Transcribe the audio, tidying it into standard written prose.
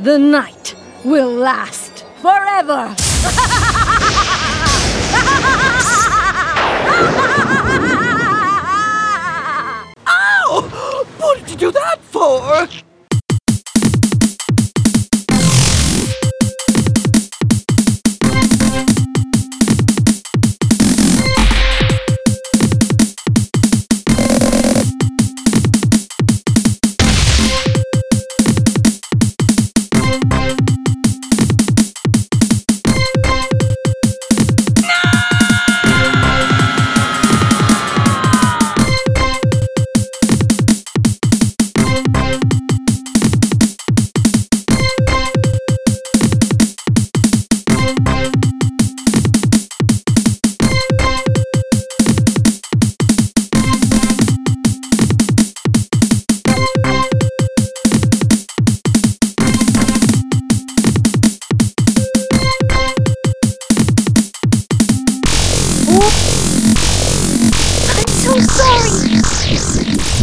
The night will last forever! Ow! What did you do that for? I'm so sorry!